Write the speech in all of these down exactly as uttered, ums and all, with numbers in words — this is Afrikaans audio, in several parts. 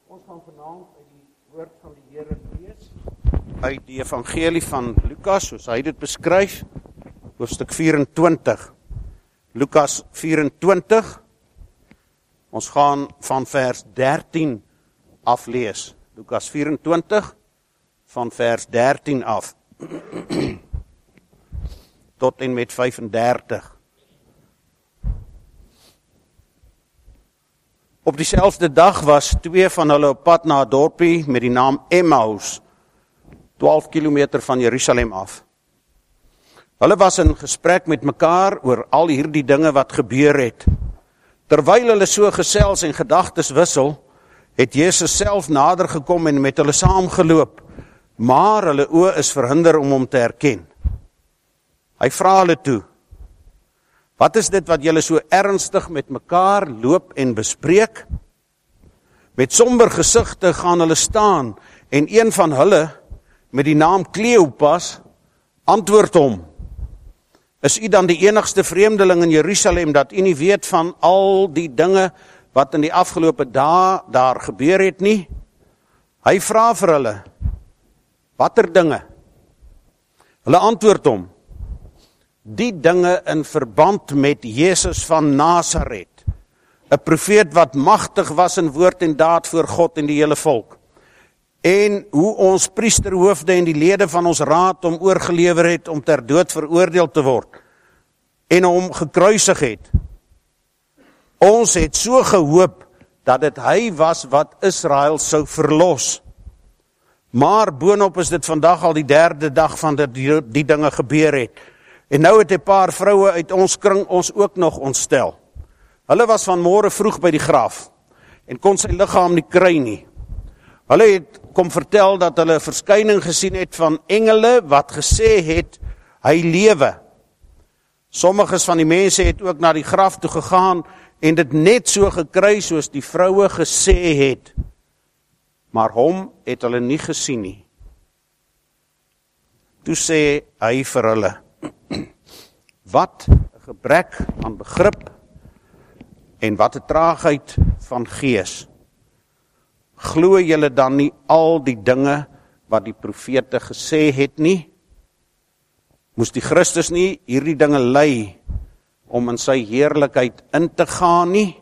Ons gaan vanaand uit die woord van die Here lees, uit die evangelie van Lukas, soos hy dit beskryf, hoofstuk vyf-en-twintig. Lukas vyf-en-twintig, ons gaan van vers dertien af lees. Lukas vyf-en-twintig, van vers dertien af, tot en met vyf-en-dertig. Op dieselfde dag was twee van hulle op pad na 'n dorpie met die naam Emmaus, twaalf kilometer van Jerusalem af. Hulle was in gesprek met mekaar oor al hierdie dinge wat gebeur het. Terwyl hulle so gesels en gedagtes wissel, het Jesus self nader gekom en met hulle saamgeloop, maar hulle oë is verhinder om hom te herken. Hy vra hulle toe: "Wat is dit wat julle so ernstig met mekaar loop en bespreek?" Met somber gesigte gaan hulle staan en een van hulle, met die naam Kleopas, antwoord hom: "Is u dan die enigste vreemdeling in Jerusalem dat u nie weet van al die dinge wat in die afgelope dae daar gebeur het nie?" Hy vra vir hulle: "Watter dinge?" Hulle antwoord hom: "Die dinge in verband met Jesus van Nasaret, 'n profeet wat magtig was in woord en daad voor God en die hele volk, en hoe ons priesterhoofde en die lede van ons raad hom oorgelewer het om ter dood veroordeel te word, en hom gekruisig het. Ons het so gehoop dat dit hy was wat Israel sou verlos. Maar boonop is dit vandag al die derde dag van dat die, die dinge gebeur het. En nou het 'n paar vroue uit ons kring ons ook nog ontstel. Hulle was vanmôre vroeg by die graf en kon sy liggaam nie kry nie. Hulle het kom vertel dat hulle 'n verskyning gesien het van engele wat gesê het, hy lewe. Sommiges van die mense het ook na die graf toe gegaan en dit net so gekry soos die vroue gesê het. Maar hom het hulle nie gesien nie. Toe sê hy vir hulle: "Wat 'n gebrek aan begrip en wat 'n traagheid van gees. Glo julle dan nie al die dinge wat die profete gesê het nie? Moes die Christus nie hierdie dinge ly om in sy heerlikheid in te gaan nie?"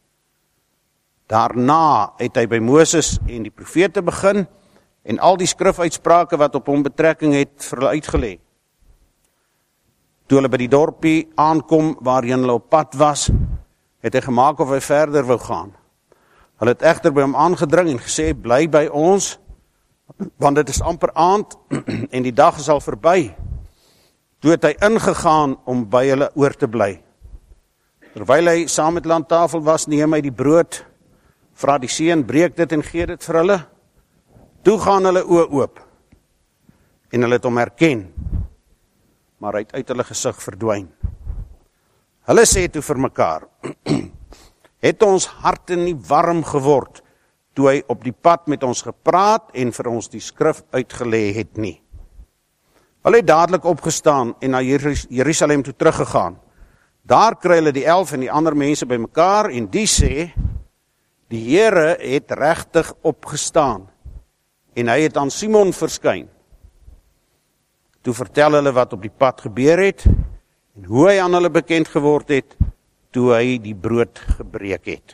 Daarna het hy by Moses en die profete begin en al die skrifuitsprake wat op hom betrekking het vir hulle uitgelê. Toe hulle by die dorpie aankom waarheen hulle op pad was, het hy gemaak of hy verder wou gaan. Hulle het egter by hom aangedring en gesê: "Bly by ons, want dit is amper aand en die dag is al verby." Toe het hy ingegaan om by hulle oor te bly. Terwyl hy saam met hulle aan tafel was, neem hy die brood, vra die seun, breek dit en gee dit vir hulle. Toe gaan hulle oë oop en hulle het hom herken, maar hy het uit hulle gesig verdwyn. Hulle sê toe vir mekaar: "Het ons harte nie warm geword toe hy op die pad met ons gepraat en vir ons die skrif uitgelê het nie?" Hulle het dadelik opgestaan en na Jerusalem toe teruggegaan. Daar kry hulle die elf en die ander mense by mekaar en die sê: "Die Here het regtig opgestaan en hy het aan Simon verskyn." Toe vertel hulle wat op die pad gebeur het en hoe hy aan hulle bekend geword het toe hy die brood gebreek het.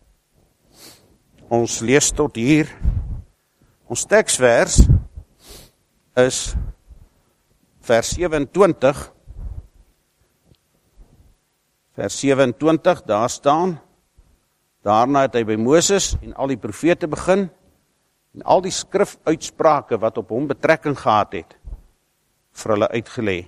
Ons lees tot hier. Ons teksvers is vers sewe-en-twintig. Vers sewe-en-twintig, daar staan: "Daarna het hy by Moses en al die profete begin en al die skrifuitsprake wat op hom betrekking gehad het, vir hulle uitgelê."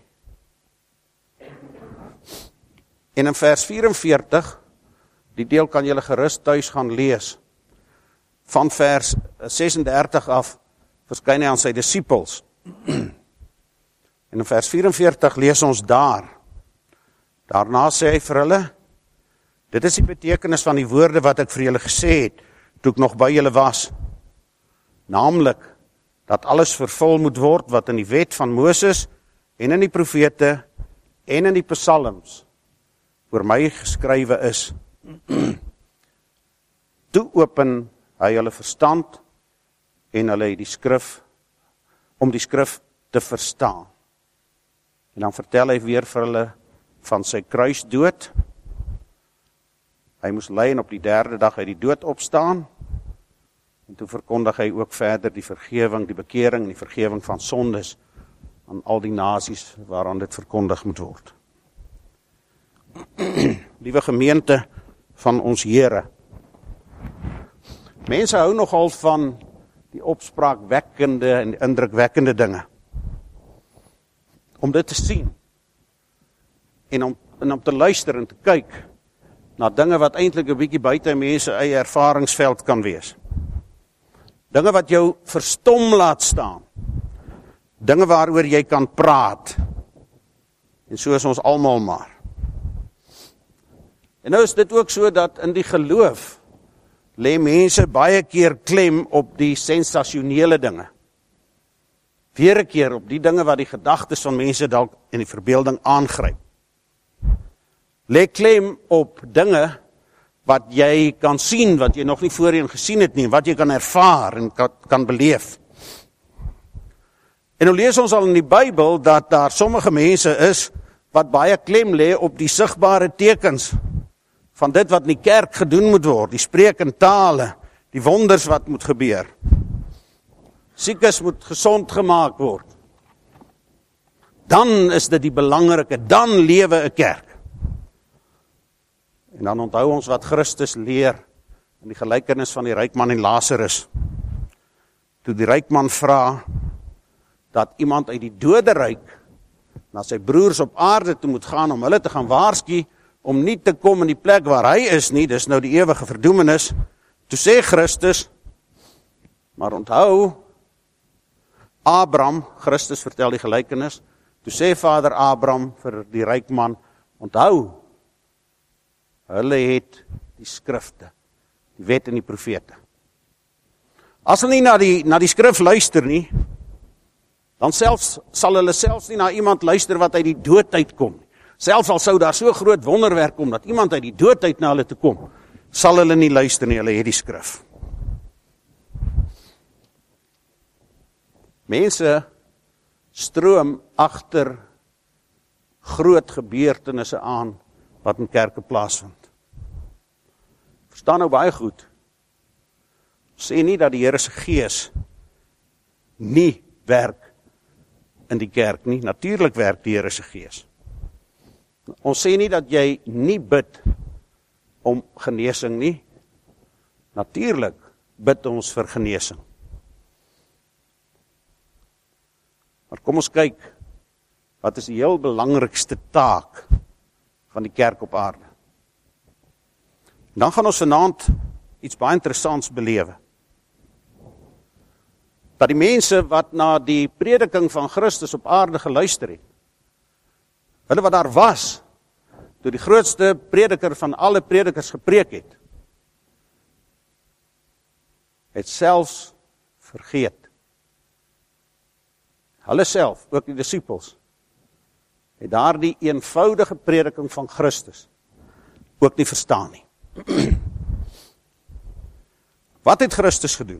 En in vers vyf-en-veertig, die deel kan julle gerus tuis gaan lees, van vers ses-en-dertig af, verskyn hy aan sy disippels. En in vers vyf-en-veertig lees ons daar, daarna sê hy vir hulle: "Dit is die betekenis van die woorde wat ek vir julle gesê het, toe ek nog by julle was. Naamlik, dat alles vervul moet word wat in die wet van Moses en in die profete en in die psalms oor my geskrywe is." Toe open hy hulle verstand en hulle het die skrif, om die skrif te verstaan. En dan vertel hy weer vir hulle van sy kruisdood. Hy moes ly en op die derde dag uit die dood opstaan. En toe verkondig hy ook verder die vergewing, die bekering en die vergewing van sondes aan al die nasies waaraan dit verkondig moet word. Liewe gemeente van ons Here, mense hou nogal van die opspraakwekkende en die indrukwekkende dinge. Om dit te sien en om, en om te luister en te kyk na dinge wat eintlik 'n bietjie buite mense eie ervaringsveld kan wees. Dinge wat jou verstom laat staan. Dinge waaroor jy kan praat. En so is ons almal maar. En nou is dit ook so dat in die geloof lê mense baie keer klem op die sensasionele dinge. Weer 'n keer op die dinge wat die gedagtes van mense dalk in die verbeelding aangryp. Lê klem op dinge wat jy kan sien, wat jy nog nie voorheen gesien het nie, wat jy kan ervaar en kan, kan beleef. En nou lees ons al in die Bybel dat daar sommige mense is wat baie klem lê op die sigbare tekens van dit wat in die kerk gedoen moet word, die spreek in tale, die wonders wat moet gebeur. Siekes moet gesond gemaak word. Dan is dit die belangrike, dan lewe 'n kerk. En dan onthou ons wat Christus leer in die gelykenis van die ryk man en Lazarus. Toe die ryk man vra dat iemand uit die doderyk na sy broers op aarde toe moet gaan om hulle te gaan waarsku om nie te kom in die plek waar hy is nie, dis nou die ewige verdoemenis. Toe sê Christus, maar onthou, Abraham, Christus vertel die gelykenis, toe sê Vader Abraham vir die ryk man, onthou, hulle het die skrifte, die wet en die profete. As hulle nie na die, na die skrif luister nie, dan selfs, sal hulle selfs nie na iemand luister wat uit die dood uitkom. Selfs al sou daar so groot wonderwerk kom, dat iemand uit die dood uit na hulle te kom, sal hulle nie luister nie, hulle het die skrif. Mense stroom agter groot gebeurtenisse aan wat in kerke plaasvind. Verstaan nou baie goed. Sê nie dat die Here se Gees nie werk in die kerk nie. Natuurlik werk die Here se Gees. Ons sê nie dat jy nie bid om genesing nie. Natuurlik bid ons vir genesing. Maar kom ons kyk, wat is die heel belangrikste taak van die kerk op aarde? En dan gaan ons vanaand iets baie interessants belewe. Dat die mense wat na die prediking van Christus op aarde geluister het, hulle wat daar was, toe die grootste prediker van alle predikers gepreek het, het selfs vergeet. Hulle self, ook die disippels, het daar die eenvoudige prediking van Christus ook nie verstaan nie. Wat het Christus gedoen?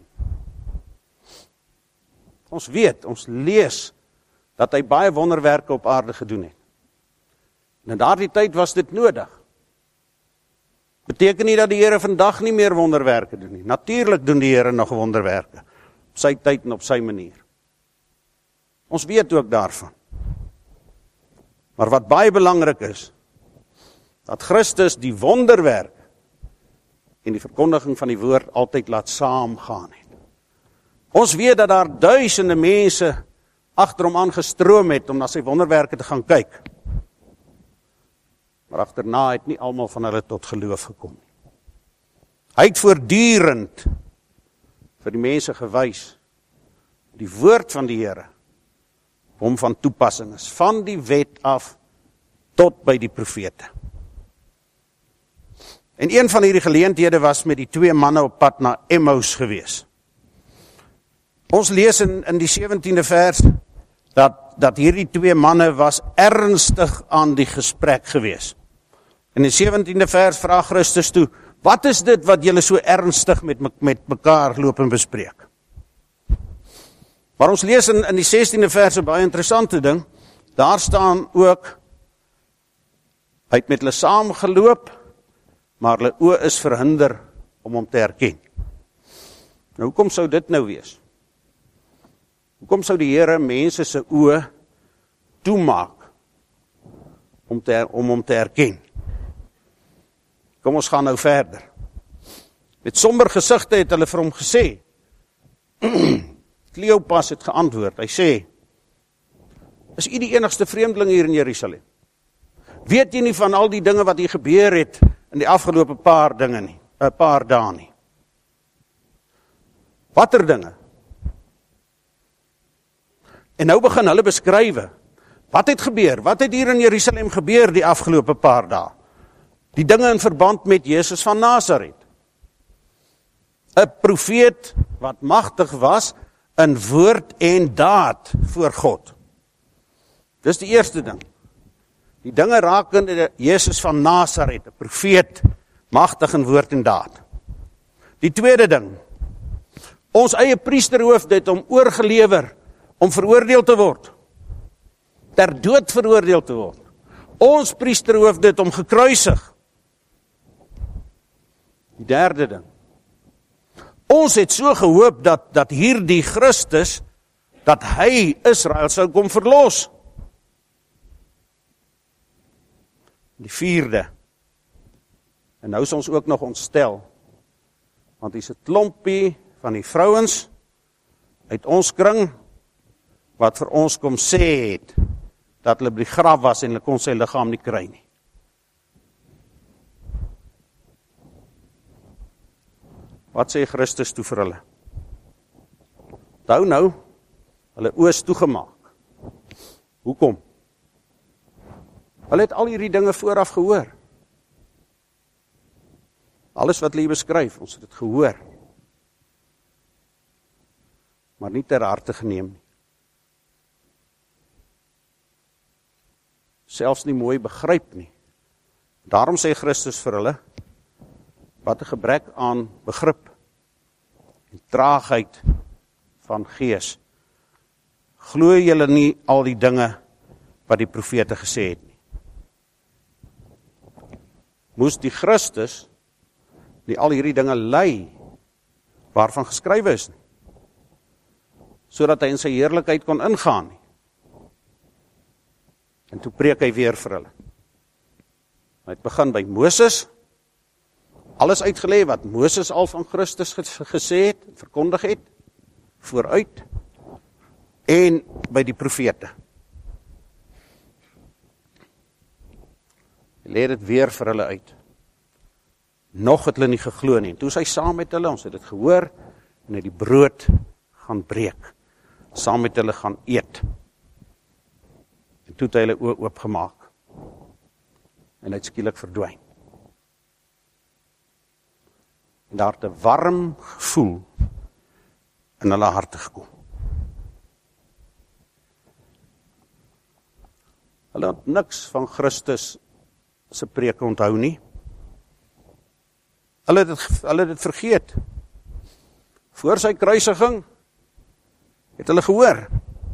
Ons weet, ons lees, dat hy baie wonderwerke op aarde gedoen het. En in daardie tyd was dit nodig. Beteken nie dat die Here vandag nie meer wonderwerke doen nie. Natuurlik doen die Here nog wonderwerke, op sy tyd en op sy manier. Ons weet ook daarvan. Maar wat baie belangrik is, dat Christus die wonderwerk en die verkondiging van die woord altyd laat saamgaan het. Ons weet dat daar duisende mense agter hom aangestroom het om na sy wonderwerke te gaan kyk. Maar agterna het nie almal van hulle tot geloof gekom nie. Hy het voortdurend vir die mense gewys, die woord van die Here, hom van toepassing is, van die wet af tot by die profete. En een van hierdie geleenthede was met die twee manne op pad na Emmaus gewees. Ons lees in, in die sewentiende vers, dat, dat hierdie twee manne was ernstig aan die gesprek gewees. In die sewentiende vers vra Christus toe, Wat is dit wat julle so ernstig met, met mekaar loop en bespreek? Maar ons lees in, in die sestiende vers 'n baie interessante ding. Daar staan ook, hy het met hulle saamgeloop, maar hulle oë is verhinder om hom te herken. Nou, hoekom sou dit nou wees? Hoekom sou die Here mense se oë toemaak om, te, om hom te herken? Kom ons gaan nou verder. Met somber gesigte het hulle vir hom gesê, Kleopas het geantwoord, hy sê, is u die enigste vreemdeling hier in Jerusalem? Weet jy nie van al die dinge wat hier gebeur het in die afgelope paar dinge nie, 'n paar dae nie? Watter dinge? En nou begin hulle beskrywe, wat het gebeur? Wat het hier in Jerusalem gebeur die afgelope paar dae? Die dinge in verband met Jesus van Nasaret. 'n Profeet wat magtig was in woord en daad voor God. Dis die eerste ding. Die dinge rakende Jesus van Nasaret, 'n profeet, magtig in woord en daad. Die tweede ding, ons eie priesterhoofde het hom oorgelewer om veroordeel te word, ter dood veroordeel te word. Ons priesterhoofde het hom gekruisig. Die derde ding, ons het so gehoop dat, dat hierdie Christus, dat hy Israel sou kom verlos. Die vierde, en nou is ons ook nog ontstel, want hier is 'n klompie van die vrouens uit ons kring, wat vir ons kom sê het, dat hulle by die graf was en hulle kon sy liggaam nie kry nie. Wat sê Christus toe vir hulle? Onthou nou, hulle oë is toegemaak. Hoekom? Hulle het al hierdie dinge vooraf gehoor. Alles wat hulle hier beskryf, ons het dit gehoor. Maar nie ter harte geneem nie. Selfs nie mooi begryp nie. Daarom sê Christus vir hulle, wat 'n gebrek aan begrip en traagheid van gees. Glo julle nie al die dinge wat die profete gesê het nie? Moes die Christus nie al hierdie dinge lei waarvan geskrywe is nie, sodat hy in sy heerlikheid kon ingaan nie? En toe preek hy weer vir hulle. Hy het begin by Moses, alles uitgelê wat Moses al van Christus gesê het, verkondig het, vooruit, en by die profete. Hy lê dit weer vir hulle uit. Nog het hulle nie geglo nie. En toe is hy saam met hulle, ons het dit gehoor, en hy die brood gaan breek, saam met hulle gaan eet. En toe het hy hulle oë oopgemaak, en hy het skielik verdwyn. En daar het 'n warm gevoel in hulle harte gekom. Hulle het niks van Christus se preke onthou nie. Hulle het dit, hulle het dit vergeet. Voor sy kruisiging het hulle gehoor.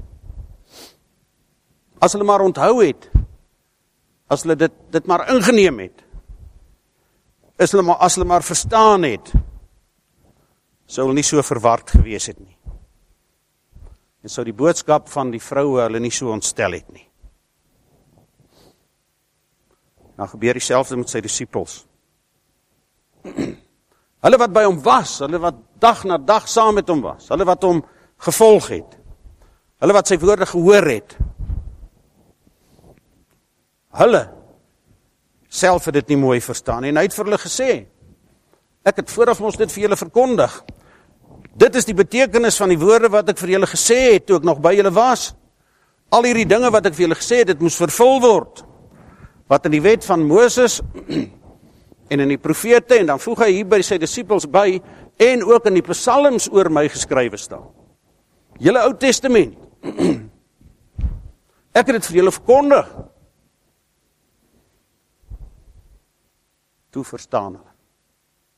As hulle maar onthou het, as hulle dit, dit maar ingeneem het, is hulle maar, as hulle maar verstaan het, sou hulle nie so verward gewees het nie. En sou die boodskap van die vroue hulle nie so ontstel het nie. Nou gebeur dieselfde met sy disippels. Hulle wat by hom was, hulle wat dag na dag saam met hom was, hulle wat hom gevolg het, hulle wat sy woorde gehoor het, hulle self het dit nie mooi verstaan, en hy het vir hulle gesê, ek het vooraf ons dit vir julle verkondig, dit is die betekenis van die woorde wat ek vir julle gesê het, toe ek nog by julle was, al hierdie dinge wat ek vir julle gesê het, dit moes vervul word, wat in die wet van Moses, en in die profete, en dan voeg hy hier by sy disippels by, en ook in die psalms oor my geskrywe staan. Julle Ou Testament. Ek het dit vir julle verkondig. Toe verstaan hulle.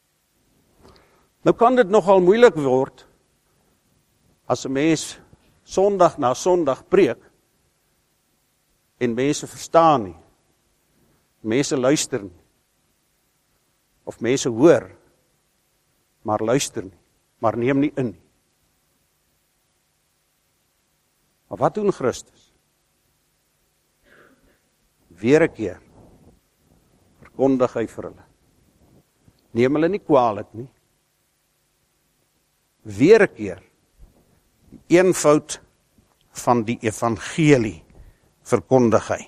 Nou kan dit nogal moeilik word, as 'n mens Sondag na Sondag preek, en mense verstaan nie, mense luister nie, of mense hoor, maar luister nie, maar neem nie in nie. Maar wat doen Christus? Weer 'n keer verkondig hy vir hulle. Neem hulle nie kwaadlik nie. Weer 'n keer die eenvoud van die evangelie verkondig hy.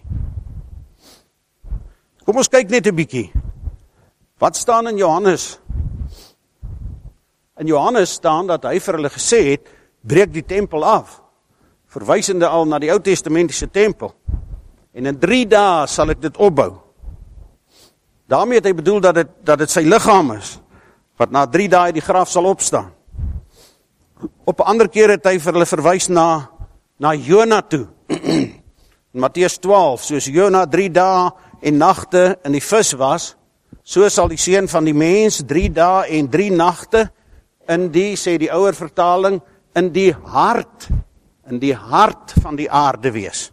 Kom ons kyk net 'n bietjie. Wat staan in Johannes? In Johannes staan dat hy vir hulle gesê het, breek die tempel af, verwysende al na die Ou Testamentiese tempel. En in drie dae sal ek dit opbou. Daarmee het hy bedoel dat dit, dat dit sy liggaam is, wat na drie dae uit die graf sal opstaan. Op 'n ander keer het hy vir hulle verwys na, na Jona toe. In Matteus twaalf, soos Jona drie dae en nagte in die vis was, so sal die seun van die mens drie dae en drie nagte in die, sê die ouer vertaling, in die hart, in die hart van die aarde wees.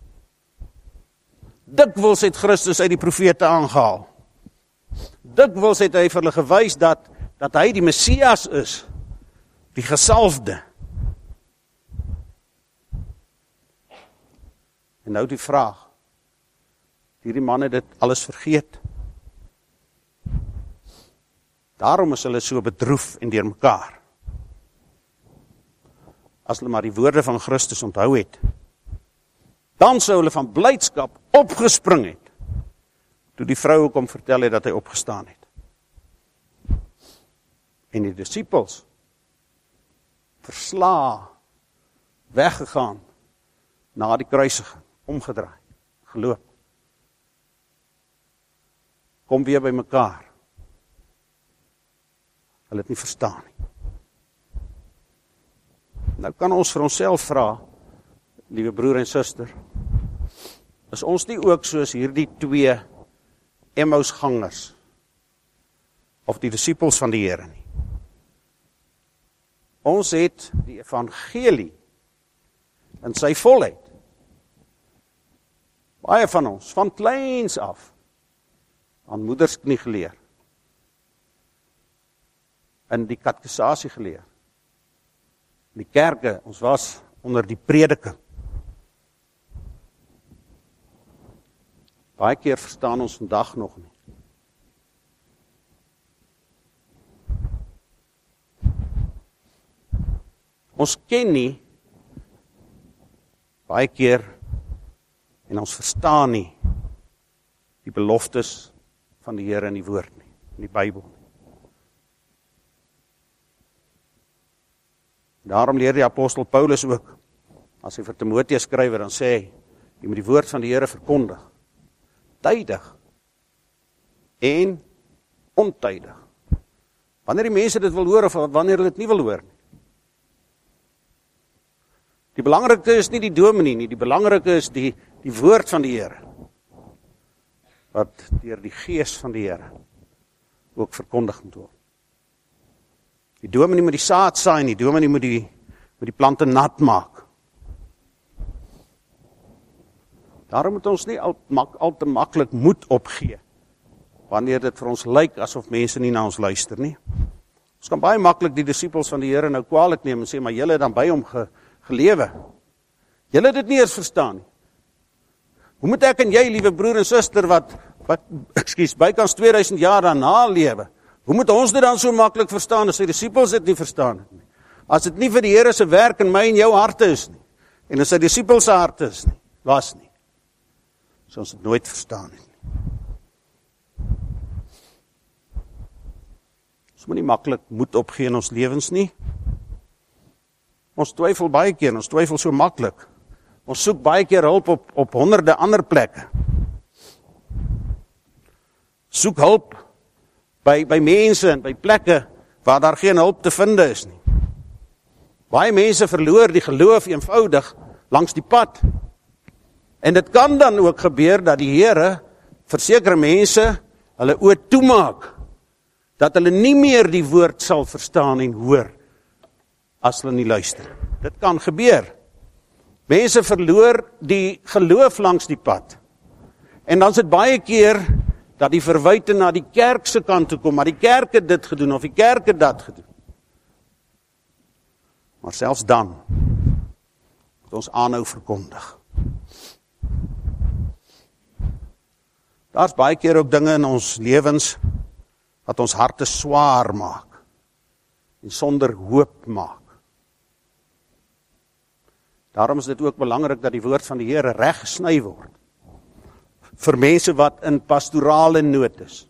Dikwels het Christus uit die profete aangehaal. Dikwels het hy vir hulle gewys dat, dat hy die Messias is, die gesalfde. En nou die vraag, hierdie man het dit alles vergeet. Daarom is hulle so bedroef en deurmekaar. As hulle maar die woorde van Christus onthou het, dan sou hulle van blydskap opgespring het, toe die vrou kom vertel het dat hy opgestaan het. En die disippels, versla, weggegaan, na die kruisiging, omgedraai, geloop. Kom weer by mekaar. Hulle het nie verstaan nie. Nou kan ons vir onsself vra, liewe broer en suster, is ons nie ook soos hierdie twee Emmausgangers, of die disippels van die Here nie. Ons het die evangelie in sy volheid. Baie van ons, van kleins af, aan moeders knie geleer. In die katekisasie geleer. In die kerke, ons was onder die prediking. Baie keer verstaan ons vandag nog nie. Ons ken nie, baie keer, en ons verstaan nie, die beloftes van die Here in die woord nie, in die Bybel nie. Daarom leer die apostel Paulus ook, as hy vir Timoteus skryf, dan sê hy, jy moet die woord van die Here verkondig, tydig en ontydig. Wanneer die mense dit wil hoor, of wanneer hulle dit nie wil hoor nie. Die belangrike is nie die dominee nie, die belangrike is die, die woord van die Here, wat deur die gees van die Here ook verkondig moet word. Die dominee moet die saad saai nie, die dominee moet die, moet die plante nat maak. Daarom moet ons nie al, mak, al te maklik moed opgee, wanneer dit vir ons lyk asof mense nie na ons luister nie. Ons kan baie maklik die disippels van die Here nou kwaadlik neem en sê, maar julle het dan by hom ge, gelewe. Julle het dit nie eens verstaan nie. Hoe moet ek en jy, liewe broer en suster, wat, wat ekskuus, bykans tweeduisend jaar daarna lewe, hoe moet ons dit dan so maklik verstaan, as die disippels dit nie verstaan het nie? As dit nie vir die Here se werk in my en jou harte is nie, en as sy disippels se harte is nie, was nie, so ons het nooit verstaan het nie. Ons moet nie maklik moed opgee in ons lewens nie. Ons twyfel baie keer, ons twyfel so maklik. Ons soek baie keer hulp op, op honderde ander plekke. Soek hulp by, by mense en by plekke waar daar geen hulp te vind is nie. Baie mense verloor die geloof eenvoudig langs die pad. En dit kan dan ook gebeur dat die Here vir sekere mense hulle oë toemaak dat hulle nie meer die woord sal verstaan en hoor, as hulle nie luister. Dit kan gebeur. Mense verloor die geloof langs die pad. En dan is dit baie keer, dat die verwyte na die kerk se kant toe kom, maar die kerk het dit gedoen, of die kerk het dat gedoen. Maar selfs dan, moet ons aanhou verkondig. Daar's baie keer ook dinge in ons lewens, wat ons harte swaar maak, en sonder hoop maak. Daarom is dit ook belangrik, dat die woord van die Here reg gesny word, vir mense wat in pastorale nood is.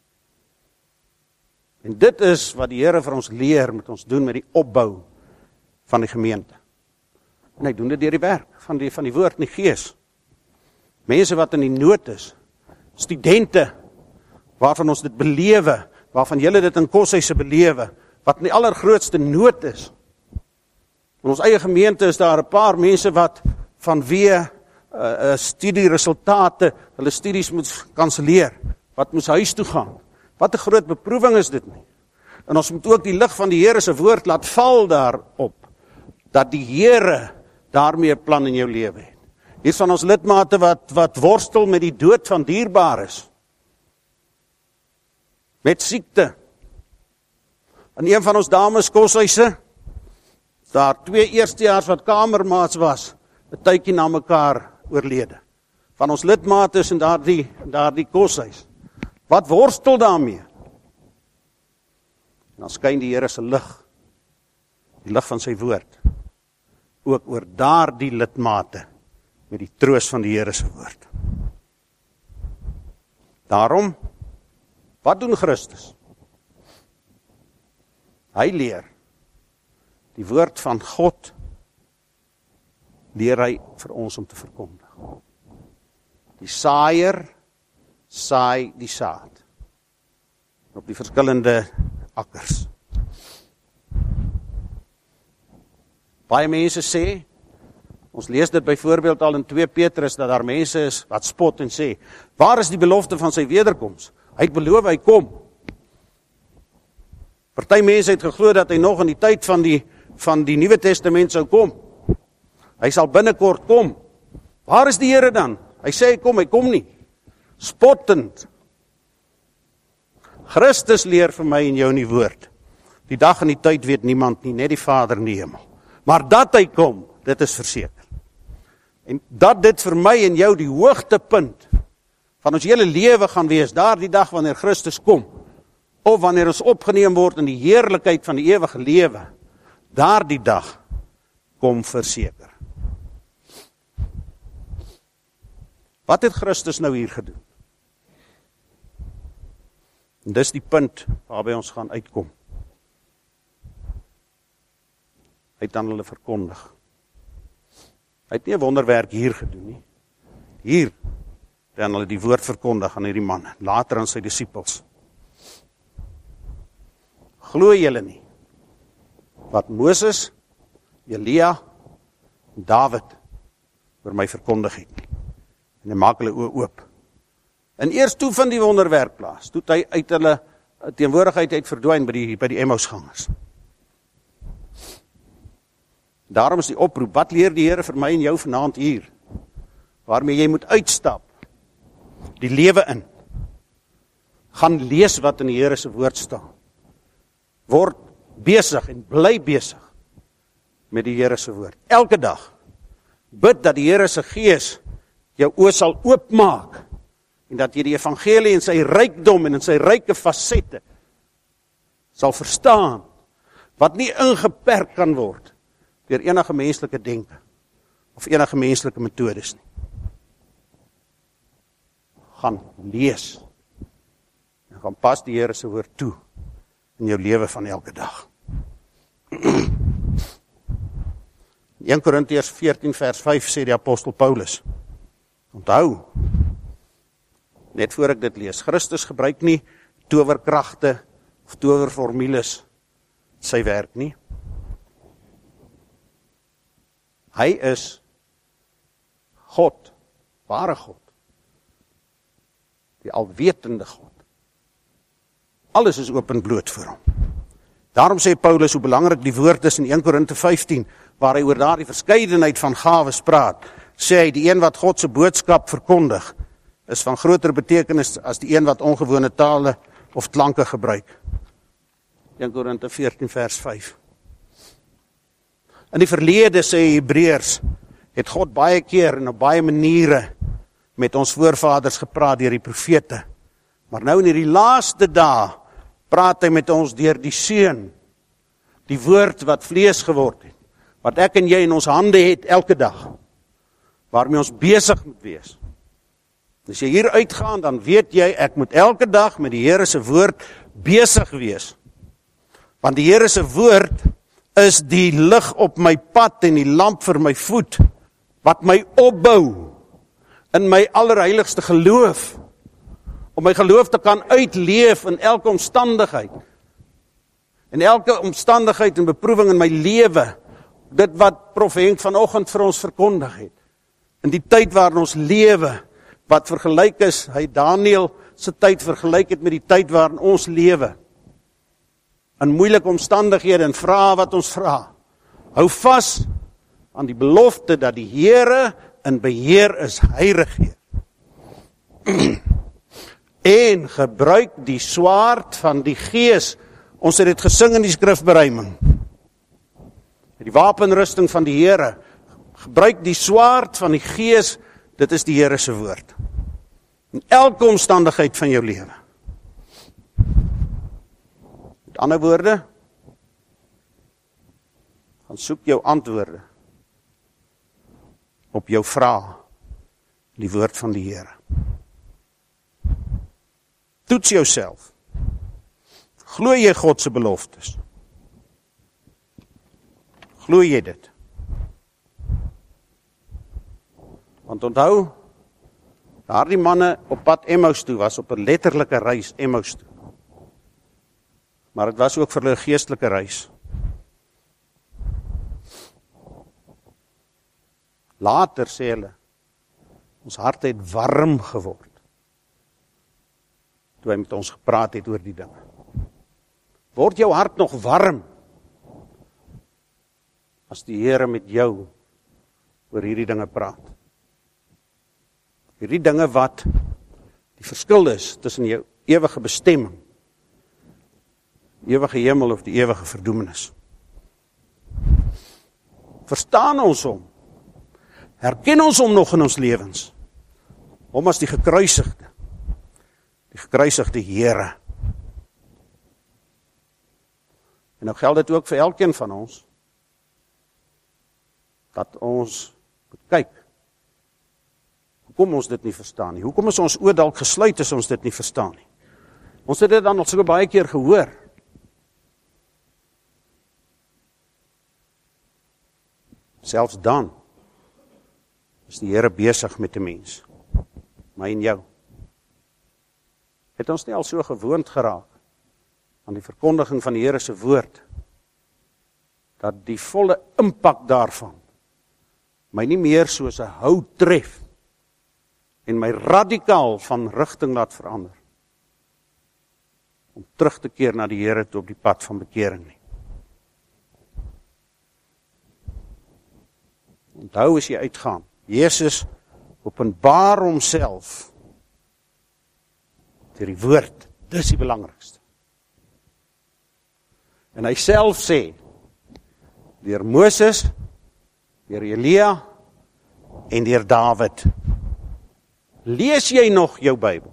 En dit is wat die Here vir ons leer, met ons doen met die opbou van die gemeente. En hy doen dit deur die werk van die, van die woord in die gees. Mense wat in die nood is, studente, waarvan ons dit belewe, waarvan julle dit in Koshuise belewe, wat in die allergrootste nood is. In ons eie gemeente is daar 'n paar mense wat vanweë uh, uh, studieresultate, hulle studies moet kanseleer, wat moes huis toe gaan. Wat 'n groot beproewing is dit nie. En ons moet ook die lig van die Here se woord laat val daarop, dat die Here daarmee 'n plan in jou lewe het. Hier van ons lidmate wat, wat worstel met die dood van dierbares, met siekte. In een van ons dames Koshuise, daar twee eerstejaars wat kamermaats was, 'n tydjie na mekaar oorlede. Van ons lidmate is in daardie, daardie Koshuis. Wat worstel daarmee? En dan skyn die Here se lig, die lig van sy woord, ook oor daardie lidmate, met die troos van die Here se woord. Daarom, wat doen Christus? Hy leer, die woord van God, leer hy vir ons om te verkondig. Die saaier saai die saad op die verskillende akkers. Baie mense sê, ons lees dit byvoorbeeld al in twee Petrus, dat daar mense is wat spot en sê, waar is die belofte van sy wederkoms? Hy het beloof, hy kom. Party mense het geglo dat hy nog in die tyd van die, van die Nuwe Testament sou kom. Hy sal binnekort kom. Waar is die Here dan? Hy sê hy kom, hy kom nie. Spottend. Christus leer vir my en jou in die woord. Die dag en die tyd weet niemand nie, net die Vader in die hemel. Maar dat hy kom, dit is verseker. En dat dit vir my en jou die hoogtepunt van ons hele lewe gaan wees, daar die dag wanneer Christus kom, of wanneer ons opgeneem word in die heerlikheid van die ewige lewe, daar die dag kom verseker. Wat het Christus nou hier gedoen? En dis die punt waarby ons gaan uitkom. Hy het aan hulle verkondig. Hy het nie 'n wonderwerk hier gedoen nie. Hier het aan hulle die woord verkondig aan hierdie man, later aan sy disippels. Glo julle nie wat Moses, Elia en Dawid oor my verkondig het nie. En hy maak hulle oë oop. En eers toe van die wonderwerk plaas, toe hy uit hulle teenwoordigheid uit verdwyn by die, by die Emmausgangers. Daarom is die oproep, wat leer die Here vir my en jou vanaand hier? Waarmee jy moet uitstap, die lewe in. Gaan lees wat in die Here se woord staan. Word besig en bly besig met die Here se woord. Elke dag bid dat die Here se Gees jou oë sal oopmaak en dat jy die evangelie in sy rykdom en in sy ryke fasette sal verstaan, wat nie ingeperk kan word deur enige menslike denke of enige menslike metodes nie. Gaan lees en gaan pas die Here se woord toe in jou lewe van elke dag. Eerste Korintiërs veertien vers vyf sê die apostel Paulus, onthou, net voor ek dit lees, Christus gebruik nie towerkragte of towerformules sy werk nie. Hy is God, ware God, die alwetende God. Alles is openbloot vir hom. Daarom sê Paulus hoe belangrik die woord is in Eerste Korinte vyftien, waar hy oor daardie verskeidenheid van gawes praat, sê hy, die een wat God se boodskap verkondig, is van groter betekenis as die een wat ongewone tale of klanke gebruik. Eerste Korinte veertien vers vyf. In die verlede, sê Hebreërs, het God baie keer en op baie maniere met ons voorvaders gepraat deur die profete. Maar nou in hierdie laaste dae praat hy met ons deur die Seun, die woord wat vlees geword het, wat ek en jy in ons hande het elke dag, waarmee ons besig moet wees. As jy hier uitgaan, dan weet jy, ek moet elke dag met die Here se woord besig wees. Want die Here se woord is die lig op my pad en die lamp vir my voet, wat my opbou in my allerheiligste geloof, om my geloof te kan uitleef in elke omstandigheid, in elke omstandigheid en beproewing in my lewe, dit wat Prof Henk vanoggend vir ons verkondig het, in die tyd waarin ons lewe, wat vergelyk is, hy Daniël se tyd vergelyk het met die tyd waarin ons lewe, in moeilike omstandighede en vrae wat ons vra. Hou vas aan die belofte dat die Here in beheer is, hy regeer. En gebruik die swaard van die Gees. Ons het dit gesing in die skrifberuiming. Die wapenrusting van die Here. Gebruik die swaard van die Gees, dit is die Here se woord. In elke omstandigheid van jou lewe. Met ander woorde, gaan soek jou antwoorde op jou vrae, die woord van die Here. Toets jouself. Glo jy God se beloftes? Glo jy dit? Want onthou, daardie manne op pad Emmaus toe was op 'n letterlike reis Emmaus toe. Maar dit was ook vir hulle 'n geestelike reis. Later sê hulle, ons harte het warm geword, toe hy met ons gepraat het oor die dinge. Word jou hart nog warm, as die Here met jou oor hierdie dinge praat? Hierdie dinge wat die verskil is tussen jou ewige bestemming, die ewige hemel of die ewige verdoemenis. Verstaan ons hom? Herken ons hom nog in ons lewens? Hom as die gekruisigde, die gekruisigde Here. En nou geld dit ook vir elkeen van ons, dat ons moet kyk, hoekom ons dit nie verstaan nie, hoekom is ons oë dalk gesluit as ons dit nie verstaan nie. Ons het dit dan al so baie keer gehoor. Selfs dan is die Here besig met 'n mens, my en jou. Het ons nie al so gewoond geraak aan die verkondiging van die Here se woord, dat die volle impak daarvan my nie meer soos 'n hou tref en my radikaal van rigting laat verander, om terug te keer na die Here toe op die pad van bekering nie. Onthou as jy uitgaan, Jesus openbaar homself deur die woord, dis die belangrikste. En hy self sê, deur Moses, deur Elia en deur Dawid. Lees jy nog jou Bybel?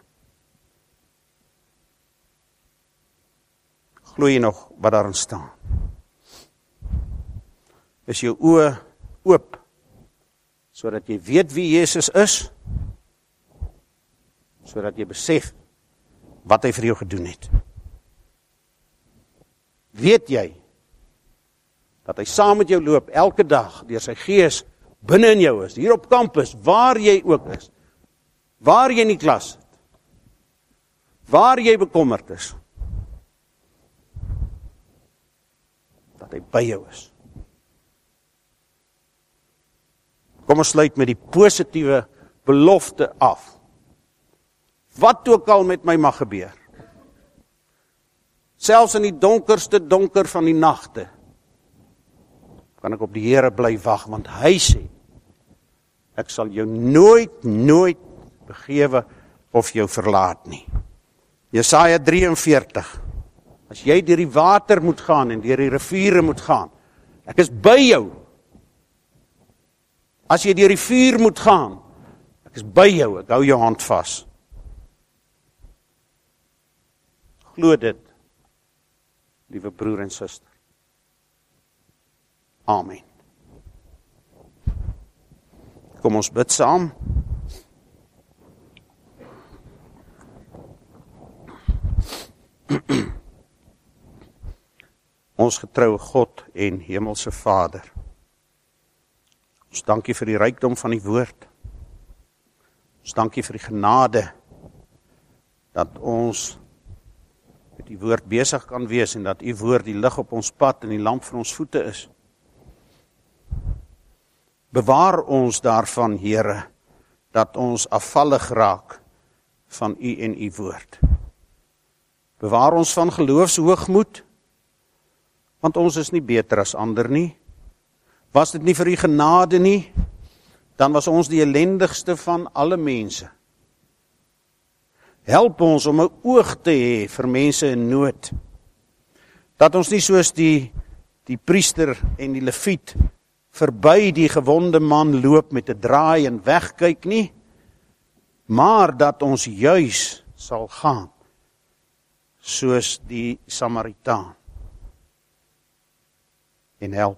Glo jy nog wat daarin staan? Is jou oë oop, sodat jy weet wie Jesus is, sodat jy besef wat hy vir jou gedoen het? Weet jy dat hy saam met jou loop elke dag deur sy Gees binne in jou is, hier op kampus, waar jy ook is, waar jy in die klas sit, waar jy bekommerd is, dat hy by jou is. Kom ons sluit met die positiewe belofte af. Wat ook al met my mag gebeur, Selfs in die donkerste donker van die nagte, kan ek op die Here bly wag, want hy sê, ek sal jou nooit, nooit begewe of jou verlaat nie. Jesaja drieënveertig, as jy deur die water moet gaan en deur die riviere moet gaan, ek is by jou. As jy deur die vuur moet gaan, ek is by jou, ek hou jou hand vas. Glo dit, liewe broer en suster. Amen. Kom ons bid saam. Ons getroue God en hemelse Vader, ons dankie vir die rykdom van die woord. Ons dankie vir die genade dat ons met die woord besig kan wees en dat u woord die lig op ons pad en die lamp vir ons voete is. Bewaar ons daarvan, Here, dat ons afvallig raak van u en u woord. Bewaar ons van geloofshoogmoed, want ons is nie beter as ander nie. Was dit nie vir u genade nie, dan was ons die ellendigste van alle mense. Help ons om 'n oog te hê vir mense in nood. Dat ons nie soos die, die priester en die leviet verby die gewonde man loop met 'n draai en wegkyk nie, maar dat ons juis sal gaan, soos die Samaritaan. En help.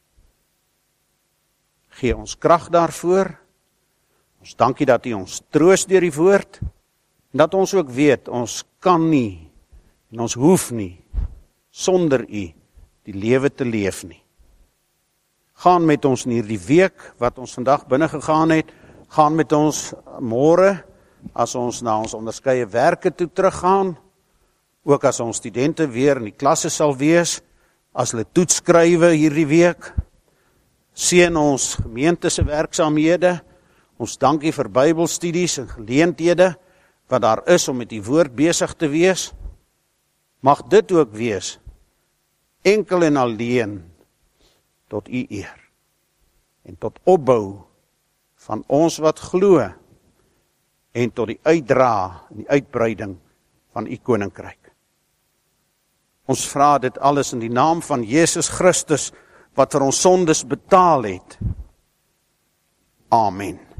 Gee ons krag daarvoor. Ons dankie dat u ons troos deur die woord, en dat ons ook weet, ons kan nie, en ons hoef nie, sonder u die lewe te leef nie. Gaan met ons in hierdie week, wat ons vandag binne gegaan het, gaan met ons môre, as ons na ons onderskeie werke toe teruggaan, ook as ons studente weer in die klasse sal wees, as hulle toets skrywe hierdie week, seën ons gemeente se werksaamhede, ons dankie vir Bybelstudies en geleenthede, wat daar is om met die woord besig te wees, mag dit ook wees, enkel en alleen, tot u eer, en tot opbou van ons wat glo, en tot die uitdra en die uitbreiding van u koninkryk. Ons vra dit alles in die naam van Jesus Christus, wat vir ons sondes betaal het. Amen.